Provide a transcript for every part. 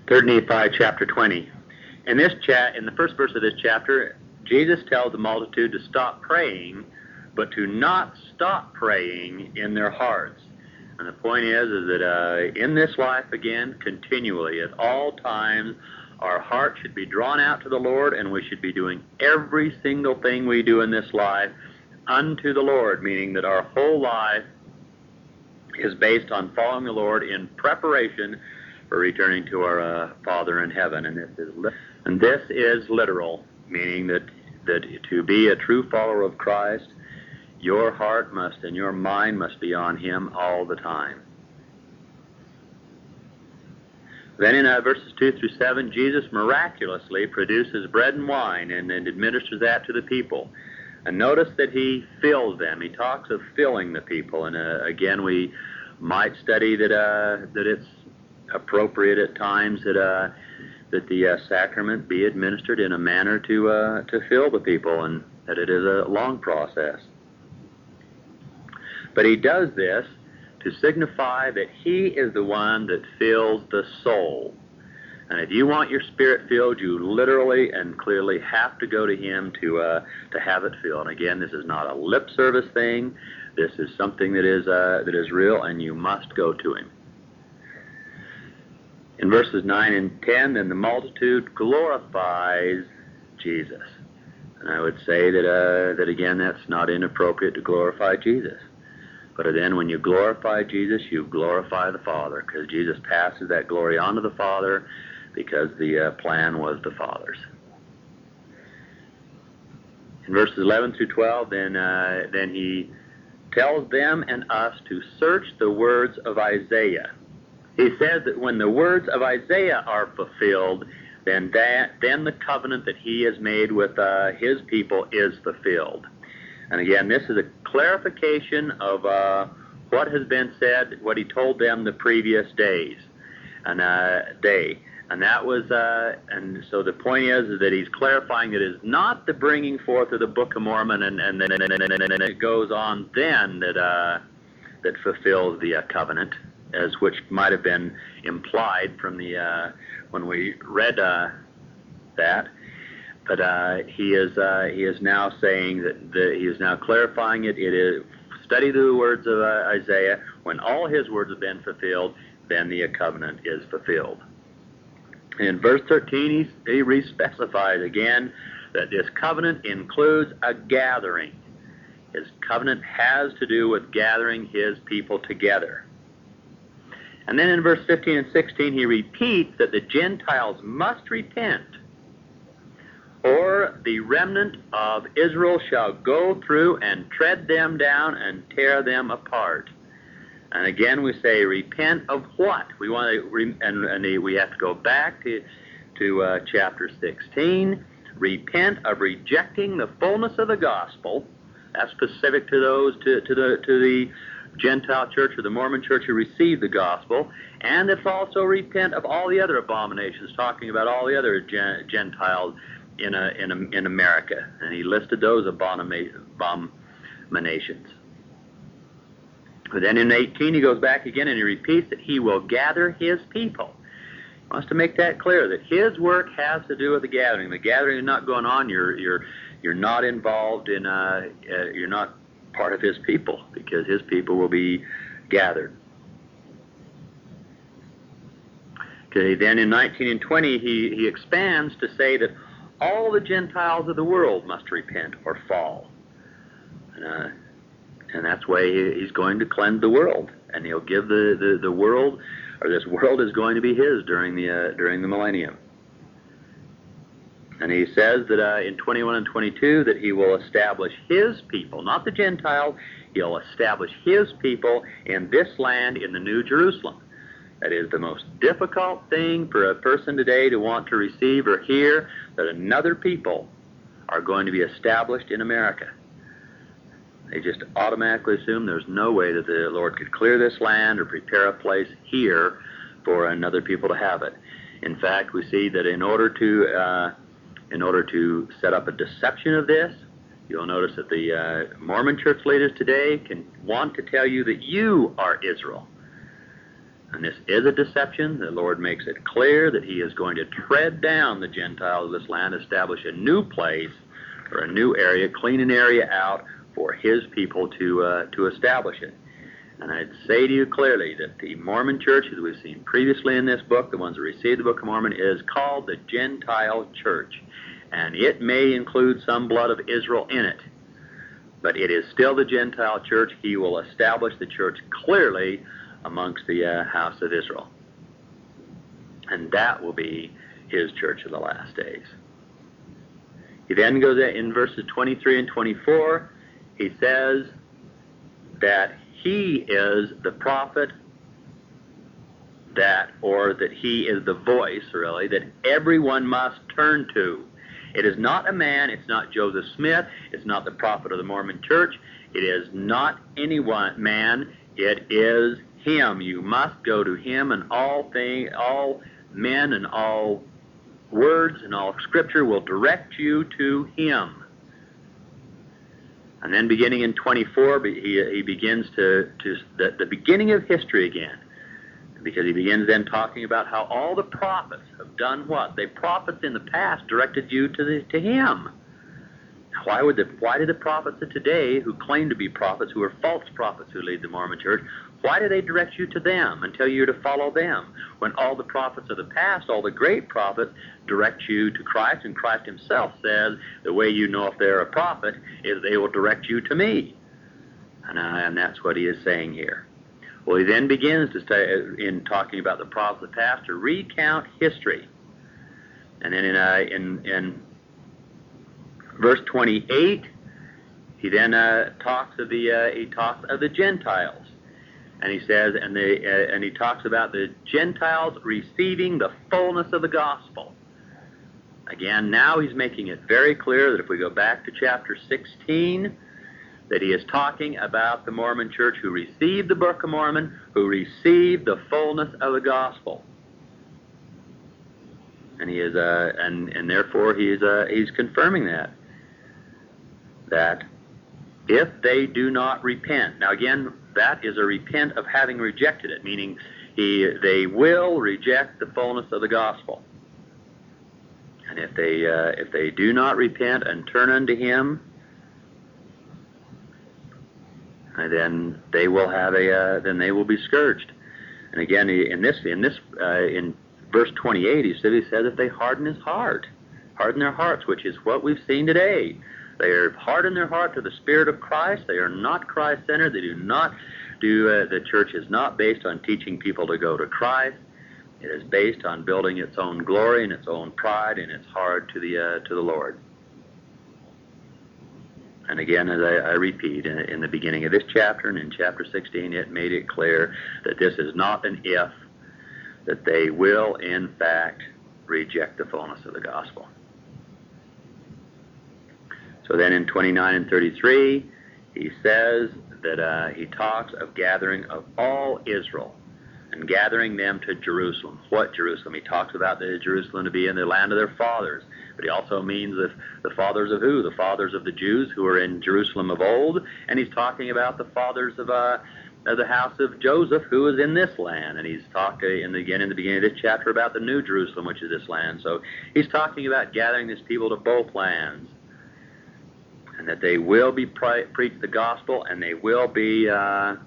3 Nephi chapter 20. In the first verse of this chapter, Jesus tells the multitude to stop praying, but to not stop praying in their hearts. And the point is that in this life, again, continually, at all times, our heart should be drawn out to the Lord, and we should be doing every single thing we do in this life unto the Lord, meaning that our whole life is based on following the Lord in preparation for returning to our Father in heaven. And this is literal, meaning that to be a true follower of Christ, your heart must and your mind must be on Him all the time. Then in verses 2 through 7, Jesus miraculously produces bread and wine and administers that to the people. And notice that He fills them. He talks of filling the people. And again, we might study that it's appropriate at times that the sacrament be administered in a manner to fill the people, and that it is a long process. But He does this to signify that He is the one that fills the soul. And if you want your spirit filled, you literally and clearly have to go to Him to have it filled. And again, this is not a lip service thing. This is something that is real, and you must go to Him. In verses 9 and 10, then the multitude glorifies Jesus. And I would say that again, that's not inappropriate to glorify Jesus. But then when you glorify Jesus, you glorify the Father, because Jesus passes that glory on to the Father, because the plan was the Father's. In verses 11 through 12, then He tells them and us to search the words of Isaiah. He says that when the words of Isaiah are fulfilled, then the covenant that He has made with His people is fulfilled. And again, this is a clarification of what has been said, what He told them the previous days and day. And that was, and so the point is that He's clarifying that it is not the bringing forth of the Book of Mormon, and it goes on then that fulfills the covenant, as which might have been implied from the when we read that. But he is now saying that he is now clarifying it. It is study the words of Isaiah. When all his words have been fulfilled, then the covenant is fulfilled. In verse 13, he re-specifies again that this covenant includes a gathering. His covenant has to do with gathering His people together. And then in verse 15 and 16, he repeats that the Gentiles must repent, or the remnant of Israel shall go through and tread them down and tear them apart. And again, we say, repent of what? We want to, we have to go back to chapter 16. Repent of rejecting the fullness of the gospel. That's specific to those to the Gentile church or the Mormon church who received the gospel, and it's also repent of all the other abominations, talking about all the other Gentiles in America, and he listed those abominations. But then in 18 he goes back again and he repeats that he will gather his people. He wants to make that clear that his work has to do with the gathering. The gathering is not going on. You're not involved in. You're not part of his people, because his people will be gathered. Okay, then in 19 and 20 he expands to say that all the Gentiles of the world must repent or fall. And that's why he's going to cleanse the world, and he'll give the world, or this world is going to be his during the millennium. And he says that in 21 and 22 that he will establish his people, not the Gentiles. He'll establish his people in this land, in the New Jerusalem. That is the most difficult thing for a person today to want to receive or hear, that another people are going to be established in America. They just automatically assume there's no way that the Lord could clear this land or prepare a place here for another people to have it. In fact, we see that in order to set up a deception of this, you'll notice that the Mormon church leaders today can want to tell you that you are Israel. And this is a deception. The Lord makes it clear that he is going to tread down the Gentiles of this land, establish a new place or a new area, clean an area out for his people to establish it. And I'd say to you clearly that the Mormon church, as we've seen previously in this book, the ones that received the Book of Mormon, is called the Gentile church. And it may include some blood of Israel in it, but it is still the Gentile church. He will establish the church clearly amongst the house of Israel. And that will be his church of the last days. He then goes in verses 23 and 24, he says that he is the prophet that he is the voice, really, that everyone must turn to. It is not a man, it's not Joseph Smith, it's not the prophet of the Mormon church, it is not any one man, it is him. You must go to him, and all men and all words and all scripture will direct you to him. And then beginning in 24, he begins to the beginning of history again, because he begins then talking about how all the prophets have done what? The prophets in the past directed you to him. Why did the prophets of today, who claim to be prophets, who are false prophets who lead the Mormon church, why do they direct you to them and tell you to follow them, when all the prophets of the past, all the great prophets, direct you to Christ, and Christ himself says the way you know if they're a prophet is they will direct you to me. And that's what he is saying here. Well, he then begins in talking about the prophets of the past to recount history. And then in verse 28, he then talks of the Gentiles. And he says, and he talks about the Gentiles receiving the fullness of the gospel. Again, now he's making it very clear that if we go back to chapter 16, that he is talking about the Mormon church who received the Book of Mormon, who received the fullness of the gospel. And he is, and therefore he's confirming that if they do not repent. Now again, that is a repent of having rejected it, meaning they will reject the fullness of the gospel. And if they do not repent and turn unto him, then they will be scourged. And again, in verse 28, he says if they harden their hearts, which is what we've seen today. They are hardened their heart to the Spirit of Christ. They are not Christ-centered. They do not the church is not based on teaching people to go to Christ. It is based on building its own glory and its own pride in its heart to the Lord. And again, as I repeat, in the beginning of this chapter and in chapter 16, it made it clear that this is not an if, that they will, in fact, reject the fullness of the gospel. So then in 29 and 33, he says that he talks of gathering of all Israel and gathering them to Jerusalem. What Jerusalem? He talks about the Jerusalem to be in the land of their fathers. But he also means the fathers of who? The fathers of the Jews who were in Jerusalem of old. And he's talking about the fathers of the house of Joseph who is in this land. And he's talking again in the beginning of this chapter about the New Jerusalem, which is this land. So he's talking about gathering this people to both lands. And that they will be preached the gospel, and they will be taught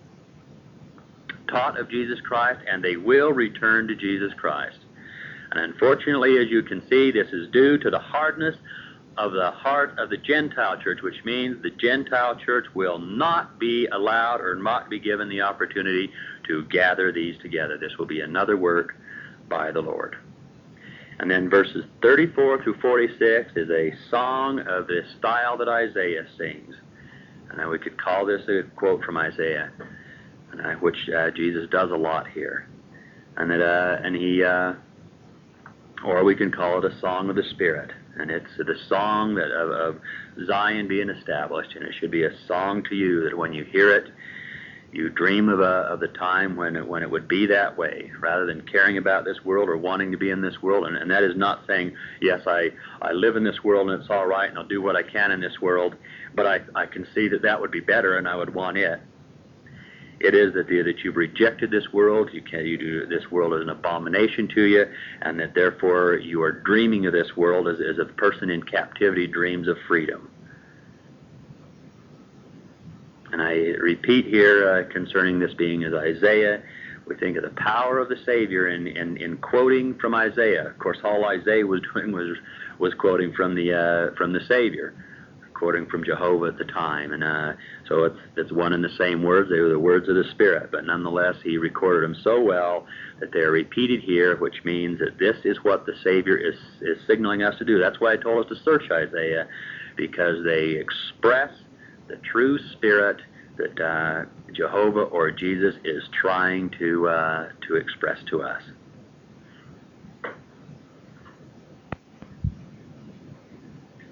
of Jesus Christ, and they will return to Jesus Christ. And unfortunately, as you can see, this is due to the hardness of the heart of the Gentile church, which means the Gentile church will not be allowed or not be given the opportunity to gather these together. This will be another work by the Lord. And then verses 34 through 46 is a song of the style that Isaiah sings. And we could call this a quote from Isaiah, which Jesus does a lot here. Or we can call it a song of the Spirit. And it's the song of Zion being established. And it should be a song to you that when you hear it, you dream of the time when it would be that way, rather than caring about this world or wanting to be in this world. And that is not saying, yes, I live in this world and it's all right and I'll do what I can in this world, but I can see that would be better and I would want it. It is that you've rejected this world. This world is an abomination to you, and that therefore you are dreaming of this world as a person in captivity dreams of freedom. And I repeat here concerning this being as Isaiah, we think of the power of the Savior in quoting from Isaiah. Of course, all Isaiah was doing was quoting from the Savior, quoting from Jehovah at the time, and so it's one and the same words. They were the words of the Spirit, but nonetheless, he recorded them so well that they are repeated here, which means that this is what the Savior is signaling us to do. That's why I told us to search Isaiah, because they express the true spirit that Jehovah or Jesus is trying to express to us.